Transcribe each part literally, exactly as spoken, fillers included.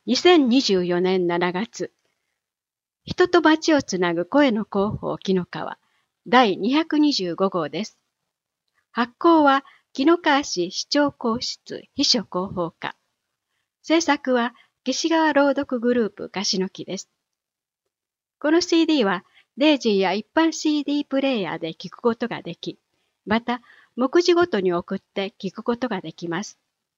にせんにじゅうよねんしちがつ、人と町をつなぐ声の広報紀の川だいにひゃくにじゅうごごうです。発行は紀の川市市長公室秘書広報課。制作は岸川朗読グループ樫の木です。この シーディー はデイジーや一般 シーディー プレイヤーで聞くことができ、また目次ごとに送って聞くことができます。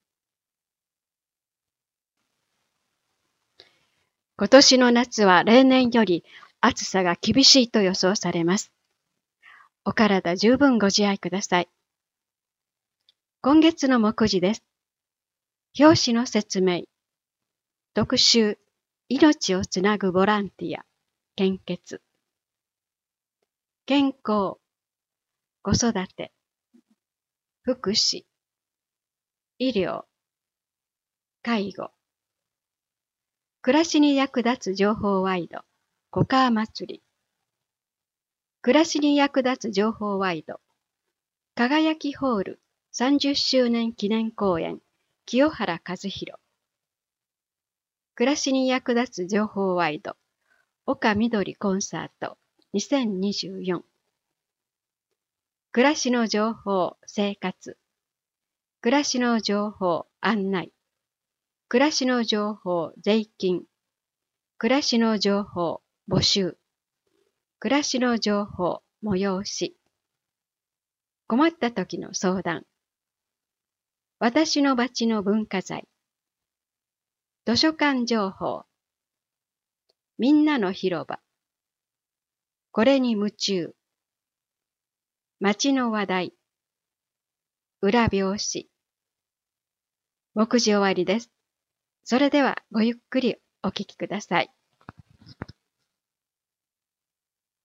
今年の夏は例年より暑さが厳しいと予想されます。お体十分ご自愛ください。今月の目次です。表紙の説明。特集、命をつなぐボランティア、献血。健康、子育て、福祉、医療、介護。暮らしに役立つ情報ワイド、小川祭り。暮らしに役立つ情報ワイド、輝きホールさんじゅっしゅうねん記念公演、清原和弘。暮らしに役立つ情報ワイド、岡みどりコンサートにせんにじゅうよん。暮らしの情報、生活。暮らしの情報、案内。暮らしの情報、税金。暮らしの情報、募集。暮らしの情報、催し。困った時の相談。私の町の文化財。図書館情報。みんなの広場。これに夢中。町の話題。裏表紙。目次終わりです。それではごゆっくりお聞きください。